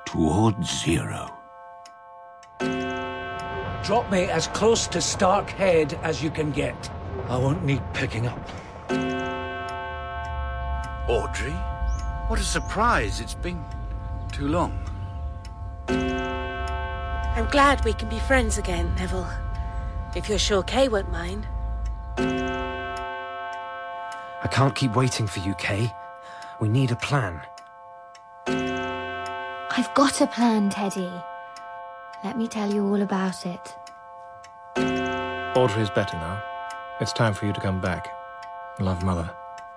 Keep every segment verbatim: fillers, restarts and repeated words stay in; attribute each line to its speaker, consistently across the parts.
Speaker 1: Towards zero.
Speaker 2: Drop me as close to Stark Head as you can get. I won't need picking up.
Speaker 3: Audrey? What a surprise. It's been too long.
Speaker 4: I'm glad we can be friends again, Neville. If you're sure Kay won't mind.
Speaker 5: I can't keep waiting for you, Kay. We need a plan.
Speaker 6: I've got a plan, Teddy. Let me tell you all about it.
Speaker 7: Audrey is better now. It's time for you to come back. Love, Mother.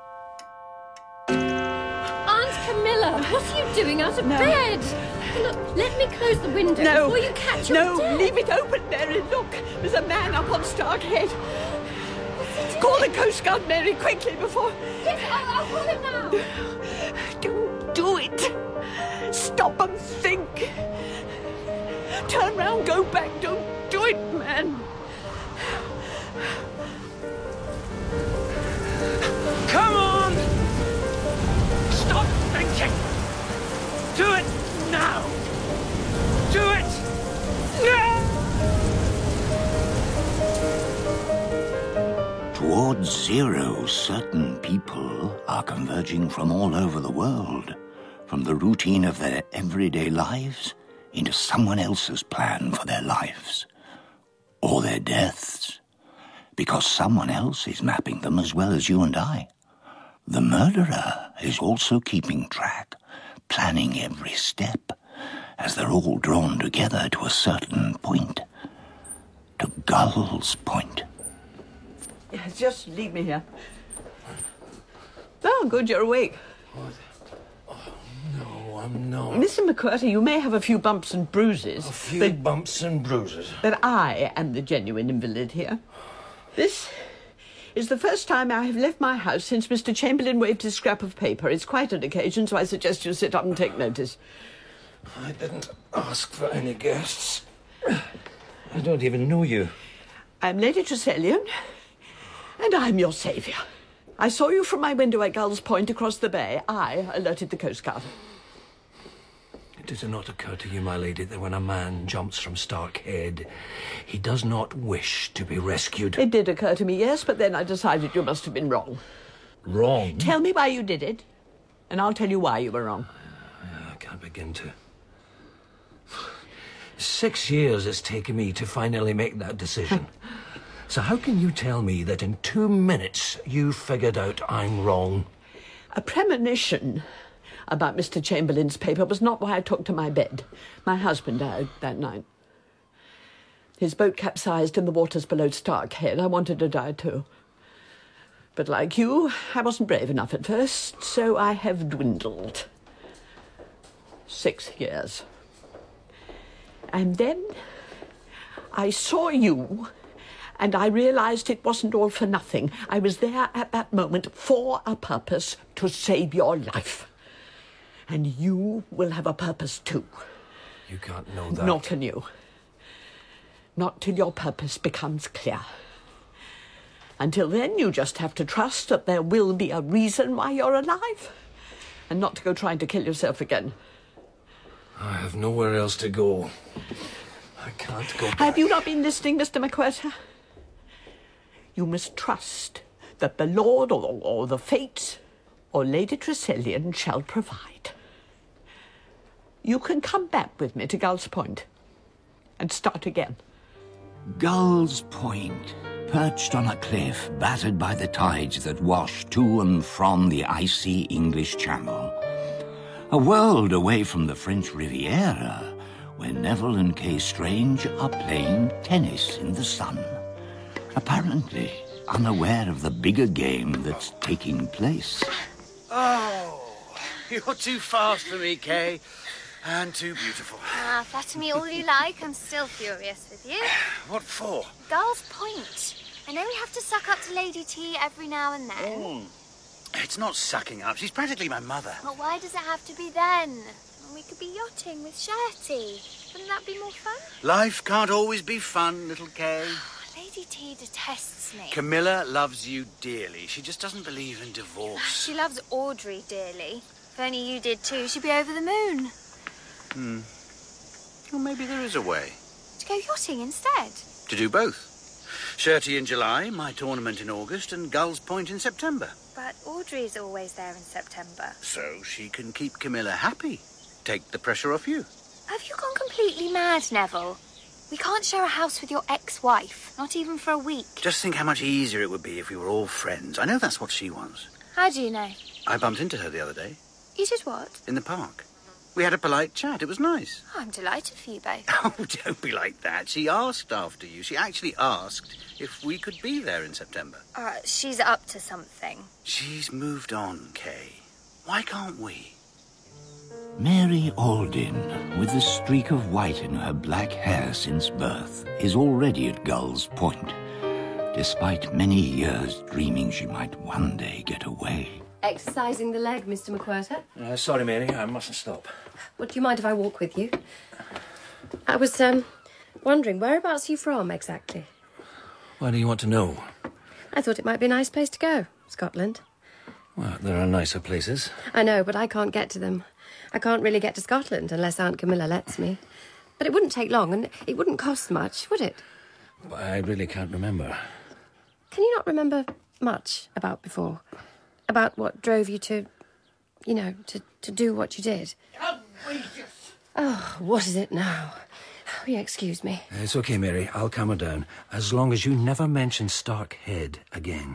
Speaker 8: Aunt Camilla, what are you doing out of
Speaker 9: no.
Speaker 8: bed? Look, let me close the window
Speaker 9: no.
Speaker 8: before you catch your
Speaker 9: No,
Speaker 8: death.
Speaker 9: leave it open, Mary. Look, there's a man up on Stark Head. Call the Coast Guard, Mary, quickly before...
Speaker 8: Yes, I'll, I'll call him now.
Speaker 9: Don't do it. Stop and think. Turn round, go back. Don't do it, man.
Speaker 2: Come on! Stop thinking! Do it now! Do it! Now!
Speaker 1: Towards zero, certain people are converging from all over the world, from the routine of their everyday lives into someone else's plan for their lives, or their deaths, because someone else is mapping them as well as you and I. The murderer is also keeping track, planning every step, as they're all drawn together to a certain point, to Gull's Point.
Speaker 9: Yes, just leave me here. Oh, good, you're awake.
Speaker 7: What? Oh, no, I'm not.
Speaker 9: Mister McQuarrie, you may have a few bumps and bruises.
Speaker 7: A few
Speaker 9: but,
Speaker 7: bumps and bruises.
Speaker 9: But I am the genuine invalid here. This is the first time I have left my house since Mister Chamberlain waved his scrap of paper. It's quite an occasion, so I suggest you sit up and take notice.
Speaker 7: I didn't ask for any guests. I don't even know you.
Speaker 9: I'm Lady Tressilian, and I'm your saviour. I saw you from my window at Gull's Point across the bay. I alerted the Coast Guard.
Speaker 2: Does it not occur to you, my lady, that when a man jumps from Stark Head, he does not wish to be rescued?
Speaker 9: It did occur to me, yes, but then I decided you must have been wrong.
Speaker 2: Wrong?
Speaker 9: Tell me why you did it, and I'll tell you why you were wrong.
Speaker 2: I can't begin to. Six years it's taken me to finally make that decision. So how can you tell me that in two minutes you figured out I'm wrong?
Speaker 9: A premonition about Mister Chamberlain's paper was not why I took to my bed. My husband died that night. His boat capsized in the waters below Stark Head. I wanted to die too. But like you, I wasn't brave enough at first, so I have dwindled. Six years. And then I saw you, and I realised it wasn't all for nothing. I was there at that moment for a purpose, to save your life. And you will have a purpose too.
Speaker 2: You can't know that.
Speaker 9: Nor can you. Not till your purpose becomes clear. Until then, you just have to trust that there will be a reason why you're alive, and not to go trying to kill yourself again.
Speaker 2: I have nowhere else to go. I can't go back.
Speaker 9: Have you not been listening, Mister McQuarrie? You must trust that the Lord or, or the Fates or Lady Tressilian shall provide. You can come back with me to Gull's Point and start again.
Speaker 1: Gull's Point, perched on a cliff, battered by the tides that wash to and from the icy English Channel. A world away from the French Riviera, where Neville and Kay Strange are playing tennis in the sun, apparently unaware of the bigger game that's taking place.
Speaker 3: Oh, you're too fast for me, Kay. And too beautiful.
Speaker 6: Ah, flatter me all you like. I'm still furious with you.
Speaker 3: What for?
Speaker 6: Gull's Point. I know we have to suck up to Lady T every now and then.
Speaker 3: Mm. It's not sucking up. She's practically my mother.
Speaker 6: But why does it have to be then? We could be yachting with Sherty. Wouldn't that be more fun?
Speaker 3: Life can't always be fun, little Kay.
Speaker 6: Lady T detests me.
Speaker 3: Camilla loves you dearly. She just doesn't believe in divorce.
Speaker 6: She loves Audrey dearly. If only you did too, she'd be over the moon.
Speaker 3: Hmm. Well, maybe there is a way.
Speaker 6: To go yachting instead?
Speaker 3: To do both. Sherty in July, my tournament in August, and Gull's Point in September.
Speaker 6: But Audrey's always there in September.
Speaker 3: So she can keep Camilla happy. Take the pressure off you.
Speaker 6: Have you gone completely mad, Neville? We can't share a house with your ex-wife, not even for a week.
Speaker 3: Just think how much easier it would be if we were all friends. I know that's what she wants.
Speaker 6: How do you know?
Speaker 3: I bumped into her the other day.
Speaker 6: You did what?
Speaker 3: In the park. We had a polite chat. It was nice.
Speaker 6: Oh, I'm delighted for you both.
Speaker 3: Oh, don't be like that. She asked after you. She actually asked if we could be there in September.
Speaker 6: Uh, she's up to something.
Speaker 3: She's moved on, Kay. Why can't we?
Speaker 1: Mary Alden, with the streak of white in her black hair since birth, is already at Gull's Point, despite many years dreaming she might one day get away.
Speaker 10: Exercising the leg, Mister McWhirter?
Speaker 2: Uh, sorry, Mary, I mustn't stop.
Speaker 10: Would you mind if I walk with you? I was, um, wondering, whereabouts are you from, exactly?
Speaker 2: Why do you want to know?
Speaker 10: I thought it might be a nice place to go. Scotland.
Speaker 2: Well, there are nicer places.
Speaker 10: I know, but I can't get to them. I can't really get to Scotland unless Aunt Camilla lets me. But it wouldn't take long, and it wouldn't cost much, would it?
Speaker 2: I really can't remember.
Speaker 10: Can you not remember much about before? About what drove you to, you know, to, to do what you did? Oh, what is it now? Oh, yeah, excuse me.
Speaker 2: It's okay, Mary. I'll calm her down. As long as you never mention Stark Head again.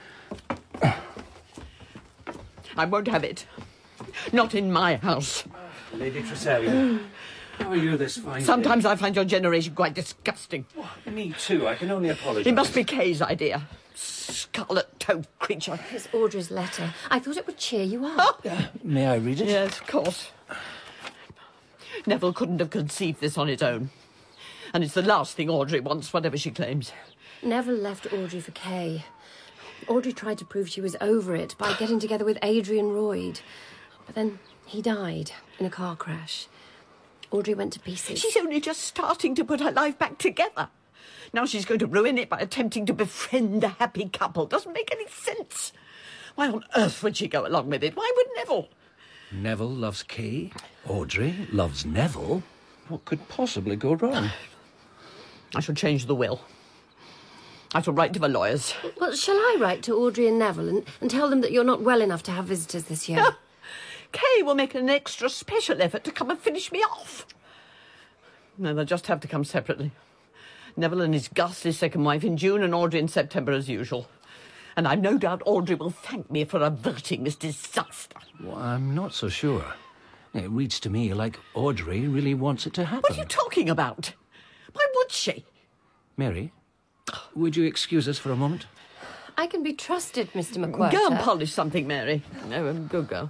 Speaker 9: I won't have it. Not in my house.
Speaker 2: Lady Tressalian, how are you this fine
Speaker 9: Sometimes
Speaker 2: day?
Speaker 9: I find your generation quite disgusting.
Speaker 2: Me too. I can only apologise.
Speaker 9: It must be Kay's idea. Scarlet-toed creature.
Speaker 10: It's Audrey's letter. I thought it would cheer you up.
Speaker 2: Uh, may I read it?
Speaker 9: Yes, of course. Neville couldn't have conceived this on his own. And it's the last thing Audrey wants, whatever she claims.
Speaker 10: Neville left Audrey for Kay. Audrey tried to prove she was over it by getting together with Adrian Royd. But then he died in a car crash. Audrey went to pieces.
Speaker 9: She's only just starting to put her life back together. Now she's going to ruin it by attempting to befriend a happy couple. Doesn't make any sense. Why on earth would she go along with it? Why would Neville?
Speaker 2: Neville loves Kay. Audrey loves Neville. What could possibly go wrong?
Speaker 9: I shall change the will. I shall write to the lawyers.
Speaker 10: Well, shall I write to Audrey and Neville and, and tell them that you're not well enough to have visitors this year?
Speaker 9: Kay will make an extra special effort to come and finish me off. No, they'll just have to come separately. Neville and his ghastly second wife in June and Audrey in September as usual. And I've no doubt Audrey will thank me for averting this disaster.
Speaker 2: Well, I'm not so sure. It reads to me like Audrey really wants it to happen.
Speaker 9: What are you talking about? Why would she?
Speaker 2: Mary, would you excuse us for a moment?
Speaker 10: I can be trusted, Mister McWhirter.
Speaker 9: Go and polish something, Mary. No, um, good girl.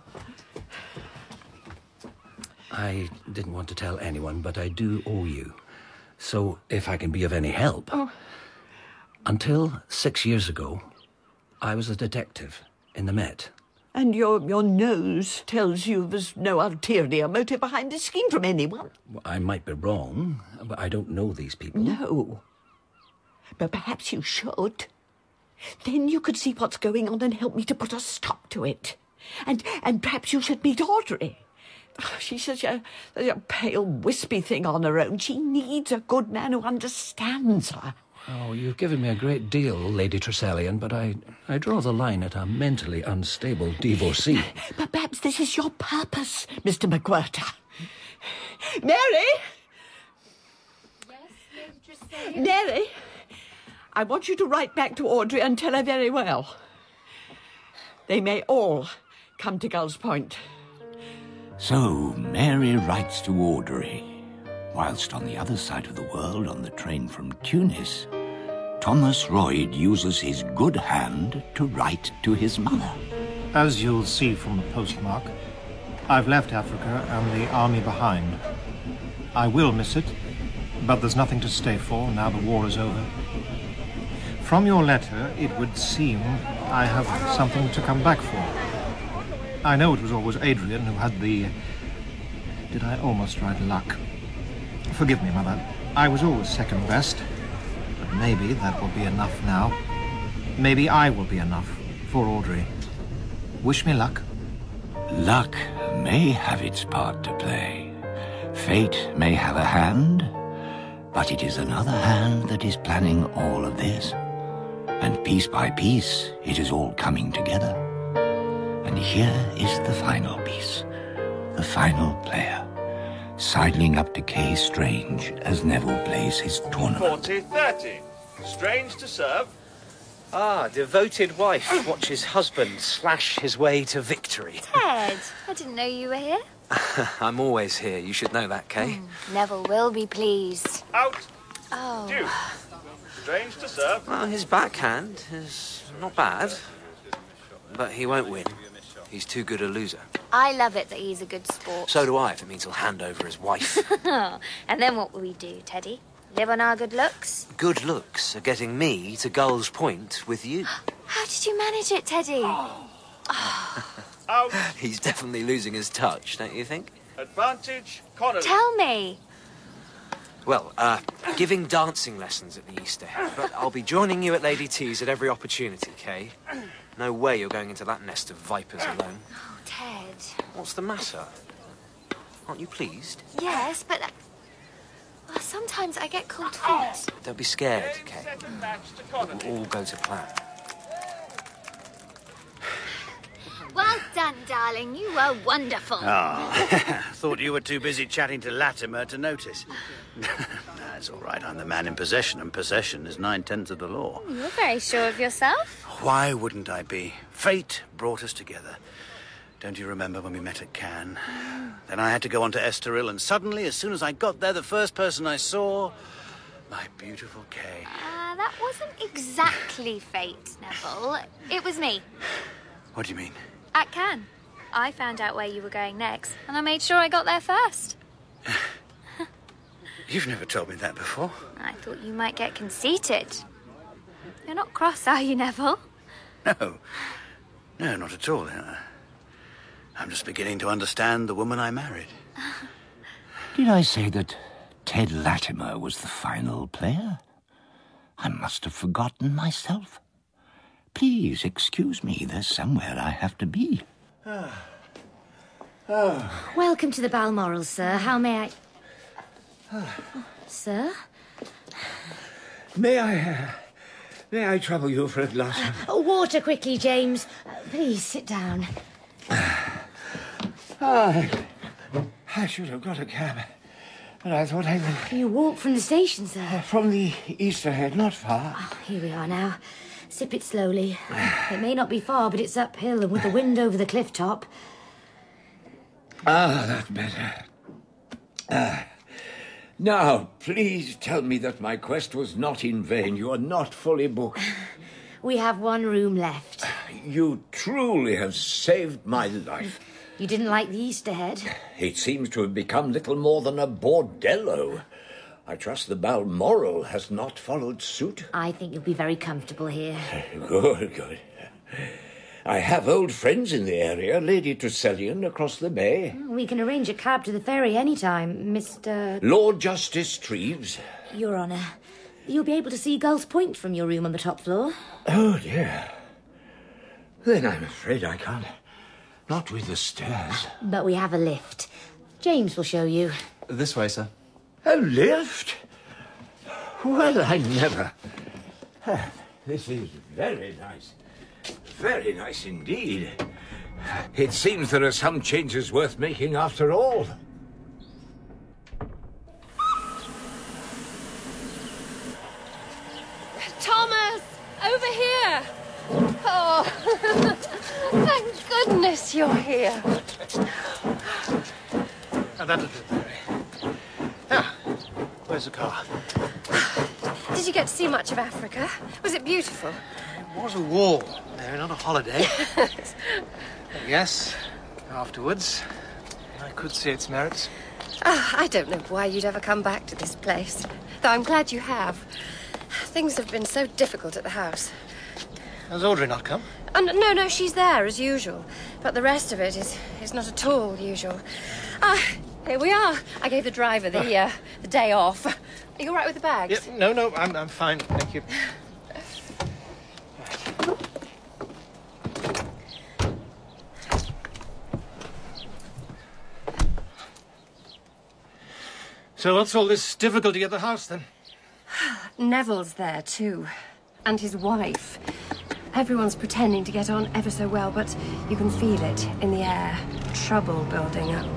Speaker 2: I didn't want to tell anyone, but I do owe you. So, if I can be of any help...
Speaker 9: Oh.
Speaker 2: Until six years ago, I was a detective in the Met.
Speaker 9: And your, your nose tells you there's no ulterior motive behind this scheme from anyone?
Speaker 2: Well, I might be wrong, but I don't know these people.
Speaker 9: No. But perhaps you should. Then you could see what's going on and help me to put a stop to it. And and perhaps you should meet Audrey. She's such a, such a pale, wispy thing on her own. She needs a good man who understands her.
Speaker 2: Oh, you've given me a great deal, Lady Tressalian, but I, I draw the line at a mentally unstable divorcee.
Speaker 9: But perhaps this is your purpose, Mister McWhirter. Mary?
Speaker 8: Yes, Lady Tressalian?
Speaker 9: Mary, I want you to write back to Audrey and tell her very well. They may all come to Gull's Point.
Speaker 1: So Mary writes to Audrey, whilst on the other side of the world, on the train from Tunis, Thomas Royd uses his good hand to write to his mother.
Speaker 11: As you'll see from the postmark, I've left Africa and the army behind. I will miss it, but there's nothing to stay for now the war is over. From your letter, it would seem I have something to come back for. I know it was always Adrian who had the... Did I almost write luck? Forgive me, Mother. I was always second best. But maybe that will be enough now. Maybe I will be enough for Audrey. Wish me luck.
Speaker 1: Luck may have its part to play, Fate may have a hand, but it is another hand that is planning all of this. And piece by piece, it is all coming together. And here is the final piece, the final player, sidling up to Kay Strange as Neville plays his tournament.
Speaker 3: forty thirty. Strange to serve.
Speaker 12: Ah, devoted wife watches husband slash his way to victory.
Speaker 6: Ted, I didn't know you were here.
Speaker 12: I'm always here. You should know that, Kay.
Speaker 6: Mm, Neville will be pleased.
Speaker 3: Out.
Speaker 6: Oh.
Speaker 3: Due. Strange to serve.
Speaker 12: Well, his backhand is not bad, but he won't win. He's too good a loser.
Speaker 6: I love it that he's a good sport.
Speaker 12: So do I, if it means he'll hand over his wife.
Speaker 6: And then what will we do, Teddy? Live on our good looks?
Speaker 12: Good looks are getting me to Gull's Point with you.
Speaker 6: How did you manage it, Teddy?
Speaker 3: Out.
Speaker 12: He's definitely losing his touch, don't you think?
Speaker 3: Advantage, Connolly.
Speaker 6: Tell me.
Speaker 12: Well, uh, giving dancing lessons at the Easter Head, but I'll be joining you at Lady T's at every opportunity, Kay. No way you're going into that nest of vipers alone.
Speaker 6: Oh, Ted.
Speaker 12: What's the matter? Aren't you pleased?
Speaker 6: Yes, but... Uh, well, sometimes I get cold feet.
Speaker 12: Don't be scared, Kay. It will all go to plan.
Speaker 6: Well done, darling. You were wonderful.
Speaker 3: Ah, thought you were too busy chatting to Latimer to notice. That's all right. I'm the man in possession, and possession is nine-tenths of the law.
Speaker 6: You're very sure of yourself.
Speaker 3: Why wouldn't I be? Fate brought us together. Don't you remember when we met at Cannes? Then I had to go on to Estoril, and suddenly, as soon as I got there, the first person I saw... my beautiful Kay.
Speaker 6: Uh, that wasn't exactly fate, Neville. It was me.
Speaker 3: What do you mean?
Speaker 6: At Cannes. I found out where you were going next, and I made sure I got there first.
Speaker 3: You've never told me that before.
Speaker 6: I thought you might get conceited. You're not cross, are you, Neville?
Speaker 3: No. No, not at all. I'm just beginning to understand the woman I married.
Speaker 1: Did I say that Ted Latimer was the final player? I must have forgotten myself. Please excuse me, there's somewhere I have to be.
Speaker 7: Ah. Oh.
Speaker 10: Welcome to the Balmoral, sir. How may I... Oh, sir?
Speaker 7: May I... Uh, may I trouble you for a glass of...
Speaker 10: Oh, water quickly, James. Uh, please, sit down.
Speaker 7: I, I should have got a cab. But I thought I would...
Speaker 10: You walk from the station, sir?
Speaker 7: Uh, from the Easter Head, not far.
Speaker 10: Oh, here we are now. Sip it slowly. It may not be far, but it's uphill and with the wind over the cliff top.
Speaker 7: Ah, that's better. Ah. Now, please tell me that my quest was not in vain. You are not fully booked.
Speaker 10: We have one room left.
Speaker 7: You truly have saved my life.
Speaker 10: You didn't like the Easter Head?
Speaker 7: It seems to have become little more than a bordello. I trust the Balmoral has not followed suit.
Speaker 10: I think you'll be very comfortable here.
Speaker 7: Good, good. I have old friends in the area, Lady Tresselian across the bay.
Speaker 10: We can arrange a cab to the ferry any time, Mister...
Speaker 7: Lord Justice Treves.
Speaker 10: Your Honour, you'll be able to see Gull's Point from your room on the top floor.
Speaker 7: Oh, dear. Then I'm afraid I can't. Not with the stairs.
Speaker 10: But we have a lift. James will show you.
Speaker 5: This way, sir.
Speaker 7: A lift? Well, I never... This is very nice. Very nice indeed. It seems there are some changes worth making after all.
Speaker 8: Thomas! Over here! Oh, thank goodness you're here.
Speaker 3: Oh, that'll do, Mary. Ah, where's the car?
Speaker 10: Did you get to see much of Africa? Was it beautiful?
Speaker 3: It was a war, Mary, not a holiday. Yes, afterwards, I could see its merits.
Speaker 10: Oh, I don't know why you'd ever come back to this place. Though I'm glad you have. Things have been so difficult at the house.
Speaker 3: Has Audrey not come?
Speaker 10: Oh, no, no, she's there, as usual. But the rest of it is, is not at all usual. Ah, here we are. I gave the driver the, uh, the day off. Are you all right with the bags?
Speaker 3: Yeah, no, no, I'm, I'm fine, thank you.
Speaker 11: So what's all this difficulty at the house, then?
Speaker 10: Neville's there, too. And his wife. Everyone's pretending to get on ever so well, but you can feel it in the air. Trouble building up.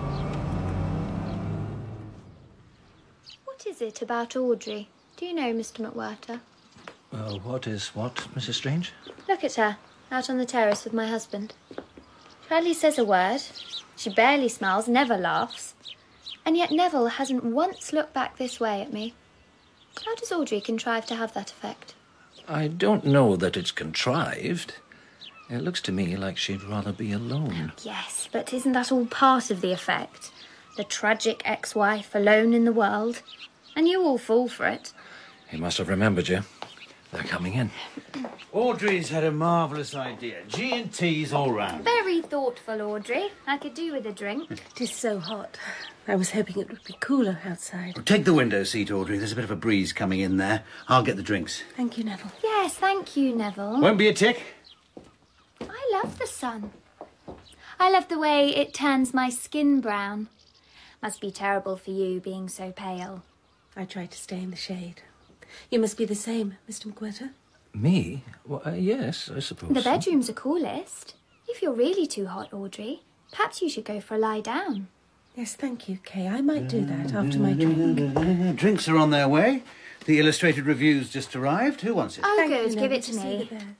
Speaker 6: What is it about Audrey? Do you know, Mister McWhirter?
Speaker 2: Uh, what is what, Missus Strange?
Speaker 6: Look at her, out on the terrace with my husband. She hardly says a word. She barely smiles, never laughs. And yet Neville hasn't once looked back this way at me. How does Audrey contrive to have that effect?
Speaker 2: I don't know that it's contrived. It looks to me like she'd rather be alone.
Speaker 6: Yes, but isn't that all part of the effect? The tragic ex-wife alone in the world. And you all fall for it.
Speaker 2: He must have remembered you. They're coming in.
Speaker 3: Audrey's had a marvellous idea. G and T's all round.
Speaker 6: Very thoughtful, Audrey. I could do with a drink.
Speaker 10: It is so hot. I was hoping it would be cooler outside.
Speaker 3: Take the window seat, Audrey. There's a bit of a breeze coming in there. I'll get the drinks.
Speaker 10: Thank you, Neville.
Speaker 6: Yes, thank you, Neville.
Speaker 3: Won't be a tick.
Speaker 6: I love the sun. I love the way it turns my skin brown. Must be terrible for you being so pale.
Speaker 10: I try to stay in the shade. You must be the same, Mister McWhirter.
Speaker 2: Me? Well, uh, yes, I suppose
Speaker 6: The
Speaker 2: so.
Speaker 6: bedroom's are coolest. If you're really too hot, Audrey, perhaps you should go for a lie down.
Speaker 10: Yes, thank you, Kay. I might do that after my drink.
Speaker 3: Drinks are on their way. The illustrated review's just arrived. Who wants it?
Speaker 6: Oh,
Speaker 10: Thank
Speaker 6: good.
Speaker 10: you,
Speaker 6: Give
Speaker 10: Neville.
Speaker 6: it to
Speaker 10: Just leave
Speaker 6: me.
Speaker 10: it there.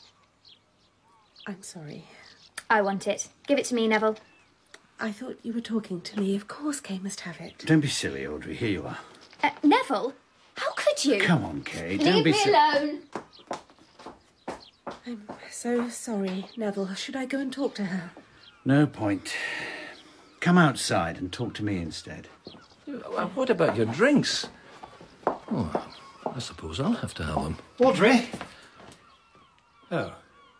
Speaker 10: I'm sorry.
Speaker 6: I want it. Give it to me, Neville.
Speaker 10: I thought you were talking to me. Of course Kay must have it.
Speaker 3: Don't be silly, Audrey. Here you are.
Speaker 6: Uh, Neville? How could you?
Speaker 3: Come on, Kay. Don't
Speaker 6: Leave
Speaker 3: be
Speaker 6: me
Speaker 3: silly.
Speaker 6: alone.
Speaker 10: I'm so sorry, Neville. Should I go and talk to her?
Speaker 3: No point. Come outside and talk to me instead.
Speaker 2: Uh, What about your drinks? Oh, I suppose I'll have to have them.
Speaker 11: Audrey? Oh.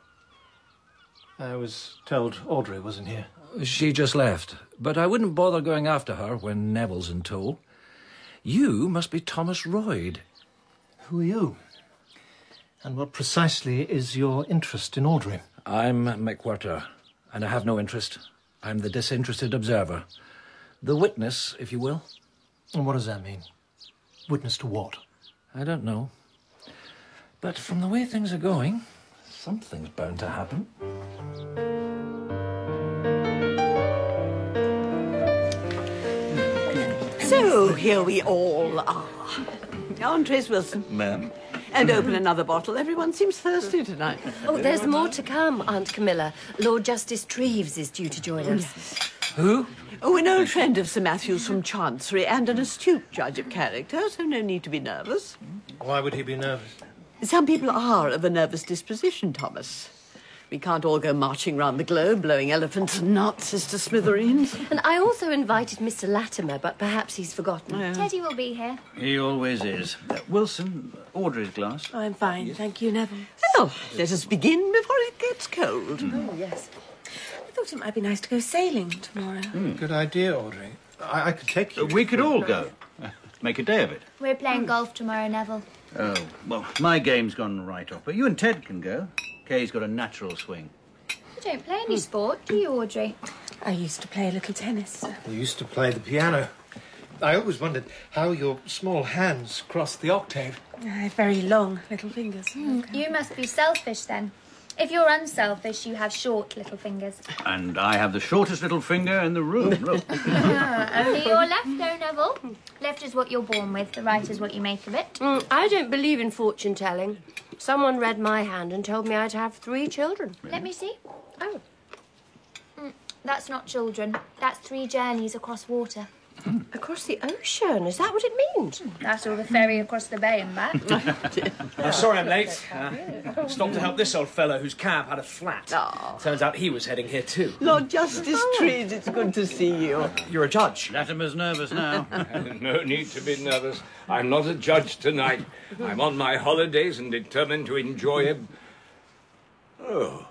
Speaker 11: I was told Audrey wasn't here.
Speaker 2: She just left, but I wouldn't bother going after her when Neville's in tow. You must be Thomas Royd.
Speaker 11: Who are you? And what precisely is your interest in Audrey?
Speaker 2: I'm McWhirter, and I have no interest. I'm the disinterested observer. The witness, if you will.
Speaker 11: And what does that mean? Witness to what?
Speaker 2: I don't know. But from the way things are going, something's bound to happen.
Speaker 9: So, here we all are. Entrees, Wilson.
Speaker 7: Ma'am?
Speaker 9: And open another bottle. Everyone seems thirsty tonight.
Speaker 10: Oh, there's more to come, Aunt Camilla. Lord Justice Treves is due to join us.
Speaker 2: Who?
Speaker 9: Oh, an old friend of Sir Matthew's from Chancery and an astute judge of character, so no need to be nervous.
Speaker 11: Why would he be nervous?
Speaker 9: Some people are of a nervous disposition, Thomas. We can't all go marching round the globe, blowing elephants and nuts, Sister Smithereens.
Speaker 10: And I also invited Mister Latimer, but perhaps he's forgotten.
Speaker 6: Teddy will be here.
Speaker 3: He always is. Uh, Wilson, Audrey's glass.
Speaker 10: I'm fine, thank you, Neville.
Speaker 9: Well, let us begin before it gets cold.
Speaker 10: Oh, yes. I thought it might be nice to go sailing tomorrow.
Speaker 11: Good idea, Audrey. I, I could take you.
Speaker 3: Uh, we could all go. Uh, make a day of it.
Speaker 6: We're playing golf tomorrow, Neville.
Speaker 3: Oh, well, my game's gone right off, but you and Ted can go. Kay's got a natural swing.
Speaker 6: You don't play any sport, do you, Audrey?
Speaker 10: I used to play a little tennis.
Speaker 11: You used to play the piano. I always wondered how your small hands crossed the octave.
Speaker 10: I have very long little fingers.
Speaker 6: You must be selfish, then. If you're unselfish, you have short little fingers.
Speaker 3: And I have the shortest little finger in the room. Look.
Speaker 6: Ah, only your left, though, Neville. Left is what you're born with, the right is what you make of it.
Speaker 10: Mm, I don't believe in fortune-telling. Someone read my hand and told me I'd have three children.
Speaker 6: Let me see.
Speaker 10: Oh.
Speaker 6: Mm, that's not children. That's three journeys across water.
Speaker 10: Across the ocean? Is that what it means?
Speaker 6: That's all the ferry across the bay and back.
Speaker 12: I'm sorry I'm late. Uh, stopped to help this old fellow whose cab had a flat.
Speaker 9: Oh.
Speaker 12: Turns out he was heading here too.
Speaker 9: Lord Justice Treves, it's good to see you.
Speaker 12: You're a judge.
Speaker 3: Latimer's nervous now.
Speaker 7: No need to be nervous. I'm not a judge tonight. I'm on my holidays and determined to enjoy them. Oh.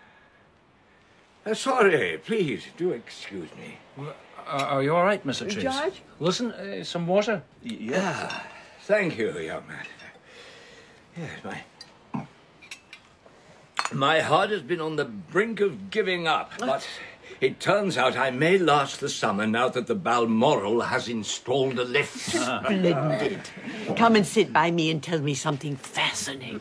Speaker 7: Uh, sorry, please, do excuse me.
Speaker 2: Uh, are you all right, Mister Treves?
Speaker 9: George?
Speaker 2: Listen, uh, some water?
Speaker 7: Yeah. Thank you, young man. Yes, my... My heart has been on the brink of giving up, but It turns out I may last the summer now that the Balmoral has installed a lift.
Speaker 9: Splendid. Come and sit by me and tell me something fascinating.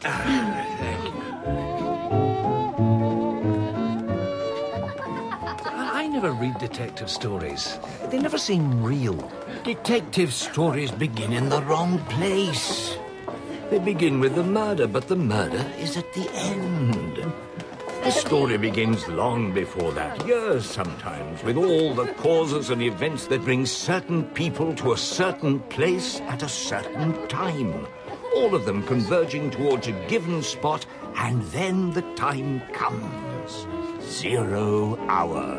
Speaker 2: I never read detective stories. They never seem real.
Speaker 7: Detective stories begin in the wrong place. They begin with the murder, but the murder is at the end. The story begins long before that, years sometimes, with all the causes and events that bring certain people to a certain place at a certain time. All of them converging towards a given spot, and then the time comes. Zero hour.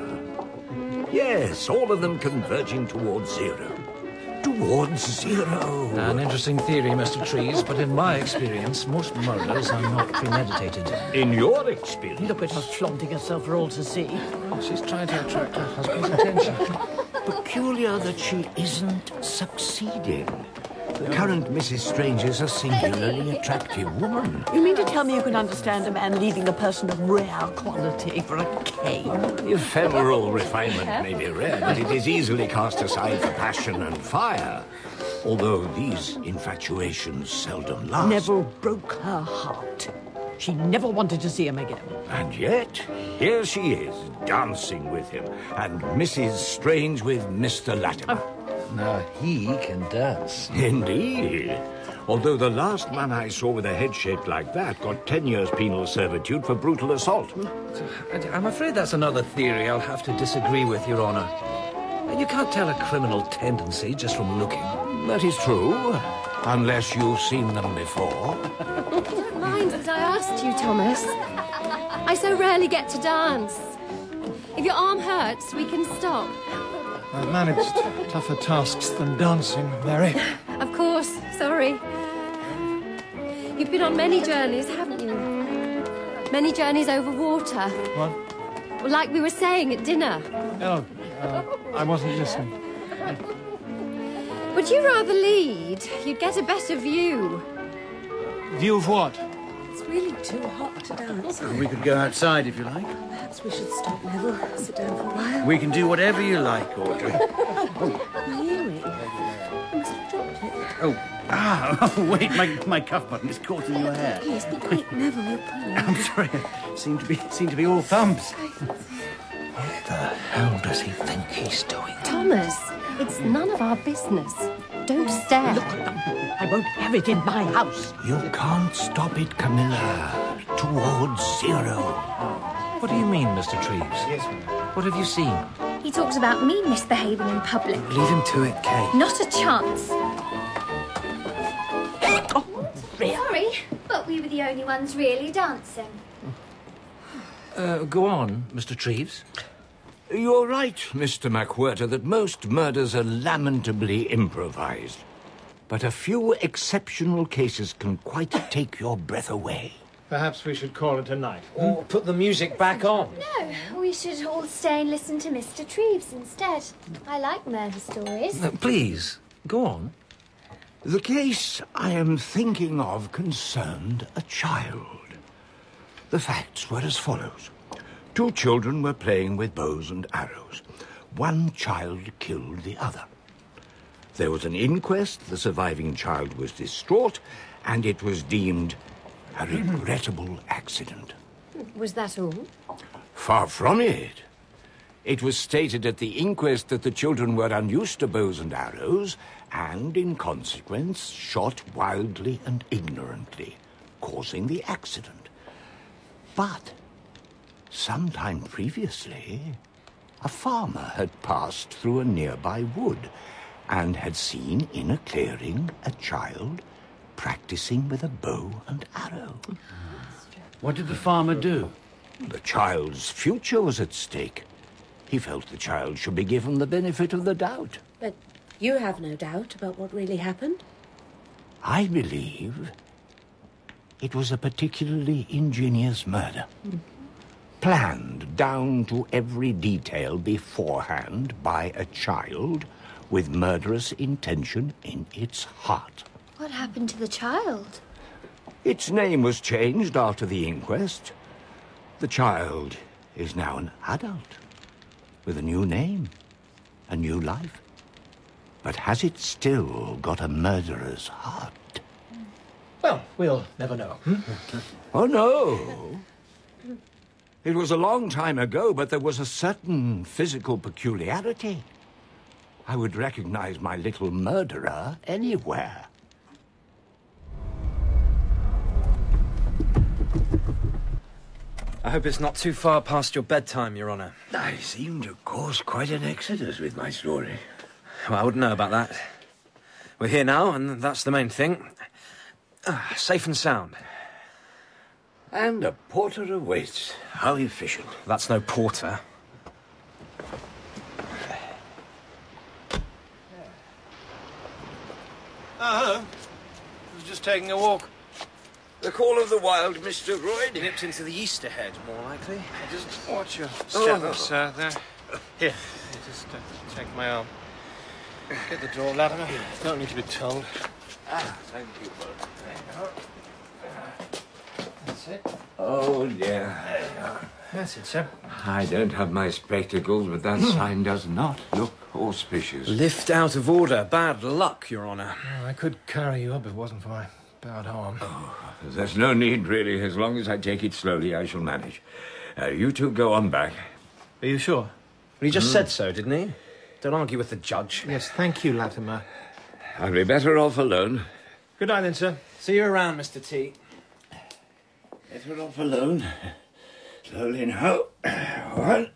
Speaker 7: Yes, all of them converging towards zero. Towards zero.
Speaker 2: An interesting theory, Mister Trees, but in my experience, most murders are not premeditated.
Speaker 7: In your experience?
Speaker 9: Look at her flaunting herself for all to see.
Speaker 2: Oh, she's trying to attract her husband's attention.
Speaker 7: Peculiar that she isn't succeeding. The current Missus Strange is a singularly attractive woman.
Speaker 9: You mean to tell me you can understand a man leaving a person of rare quality for a cane?
Speaker 7: Ephemeral refinement may be rare, but it is easily cast aside for passion and fire. Although these infatuations seldom last.
Speaker 9: Neville broke her heart. She never wanted to see him again.
Speaker 7: And yet, here she is, dancing with him, and Missus Strange with Mister Latimer.
Speaker 2: Oh. Now, he can dance.
Speaker 7: Indeed. Although the last man I saw with a head shaped like that got ten years penal servitude for brutal assault.
Speaker 2: I'm afraid that's another theory I'll have to disagree with, Your Honour. You can't tell a criminal tendency just from looking.
Speaker 7: That is true, unless you've seen them before.
Speaker 10: Don't mind that I asked you, Thomas. I so rarely get to dance. If your arm hurts, we can stop.
Speaker 11: I've managed tougher tasks than dancing, Mary.
Speaker 10: Of course, sorry. You've been on many journeys, haven't you? Many journeys over water.
Speaker 11: What?
Speaker 10: Well, like we were saying at dinner.
Speaker 11: Oh, uh, I wasn't listening.
Speaker 10: Would you rather lead? You'd get a better view.
Speaker 11: View of what?
Speaker 4: It's really too hot to dance.
Speaker 3: We could go outside if you like.
Speaker 4: Perhaps we should stop, Neville. Sit down for a while.
Speaker 3: We can do whatever you like, Audrey.
Speaker 4: My earring. I must have dropped it.
Speaker 3: Oh, ah, oh, wait, my, my cuff button is caught in your hair.
Speaker 4: Yes, be quick, Neville, you're pulling.
Speaker 3: I'm sorry. Seem to be seem to be all thumbs.
Speaker 2: What the hell does he think he's doing?
Speaker 10: Thomas, it's none of our business. Don't stare.
Speaker 9: Look at them. I won't have it in my house.
Speaker 7: You can't stop it, Camilla. Towards zero.
Speaker 2: What do you mean, Mister Treves?
Speaker 11: Yes, ma'am.
Speaker 2: What have you seen?
Speaker 6: He talks about me misbehaving in public.
Speaker 2: Leave him to it, Kay.
Speaker 6: Not a chance.
Speaker 9: Oh,
Speaker 6: Sorry, but we were the only ones really dancing.
Speaker 2: Uh, go on, Mister Treves.
Speaker 7: You're right, Mister McWhirter, that most murders are lamentably improvised. But a few exceptional cases can quite take your breath away.
Speaker 11: Perhaps we should call it a night.
Speaker 12: Or put the music back on.
Speaker 6: No, we should all stay and listen to Mister Treves instead. I like murder stories.
Speaker 2: Uh, please, go on.
Speaker 7: The case I am thinking of concerned a child. The facts were as follows. Two children were playing with bows and arrows. One child killed the other. There was an inquest, the surviving child was distraught, and it was deemed a regrettable accident.
Speaker 10: Was that all?
Speaker 7: Far from it. It was stated at the inquest that the children were unused to bows and arrows, and, in consequence, shot wildly and ignorantly, causing the accident. But some time previously, a farmer had passed through a nearby wood and had seen in a clearing a child practicing with a bow and arrow.
Speaker 3: What did the farmer do?
Speaker 7: The child's future was at stake. He felt the child should be given the benefit of the doubt.
Speaker 4: But you have no doubt about what really happened?
Speaker 7: I believe it was a particularly ingenious murder. Mm. Planned down to every detail beforehand by a child with murderous intention in its heart.
Speaker 6: What happened to the child?
Speaker 7: Its name was changed after the inquest. The child is now an adult.
Speaker 1: with a new name, a new life. But has it still got a murderer's heart?
Speaker 2: Well, we'll never know. Hmm?
Speaker 1: Oh, no. It was a long time ago, but there was a certain physical peculiarity. I would recognize my little murderer anywhere.
Speaker 12: I hope it's not too far past your bedtime, Your Honour.
Speaker 7: I seem to cause quite an exodus with my story.
Speaker 12: Well, I wouldn't know about that. We're here now, and that's the main thing. Ah, safe and sound.
Speaker 7: And a porter awaits. How efficient.
Speaker 12: That's no porter.
Speaker 3: Oh, hello. I was just taking a walk.
Speaker 7: The call of the wild, Mister Royd.
Speaker 12: Nipped into the Easter head, more likely.
Speaker 3: Just watch your
Speaker 7: Oh.
Speaker 3: step, sir, there. Here, just uh, take my arm. Get the door, Latimer. Don't need to be told.
Speaker 7: Ah, thank you, Bud.
Speaker 3: That's it.
Speaker 7: Oh, dear.
Speaker 3: That's it, sir.
Speaker 7: I don't have my spectacles, but that sign does not look auspicious.
Speaker 12: Lift out of order. Bad luck, Your Honour.
Speaker 3: I could carry you up if it wasn't for my bad arm.
Speaker 7: Oh, there's no need, really. As long as I take it slowly, I shall manage. Uh, you two go on back.
Speaker 3: Are you sure?
Speaker 12: Well, he just
Speaker 7: Mm.
Speaker 12: said so, didn't he? Don't argue with the judge.
Speaker 3: Yes, thank you, Latimer.
Speaker 7: I'll be better off alone.
Speaker 3: Good night, then, sir.
Speaker 12: See you around, Mister T.
Speaker 7: Better off alone. Slowly now. One.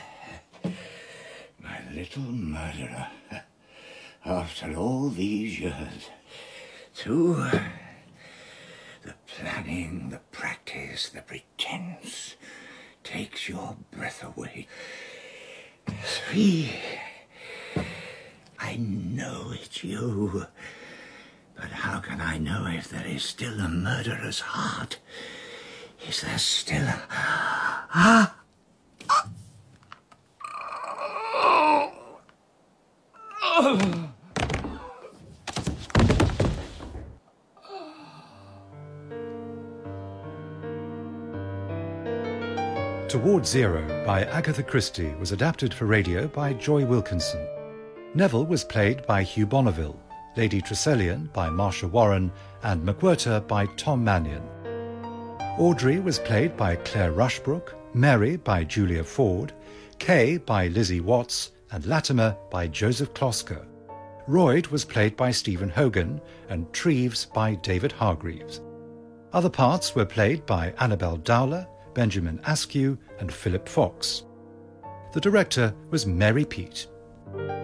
Speaker 7: My little murderer. After all these years. Two. The planning, the practice, the pretense takes your breath away. Three. I know it's you. But how can I know if there is still a murderer's heart? Is there still a... Ah! Oh!
Speaker 13: Toward Zero by Agatha Christie was adapted for radio by Joy Wilkinson. Neville was played by Hugh Bonneville, Lady Tressilian by Marsha Warren, and McWhirter by Tom Mannion. Audrey was played by Claire Rushbrook, Mary by Julia Ford, Kay by Lizzie Watts, and Latimer by Joseph Klosker. Royd was played by Stephen Hogan, and Treves by David Hargreaves. Other parts were played by Annabel Dowler, Benjamin Askew, and Philip Fox. The director was Mary Peat.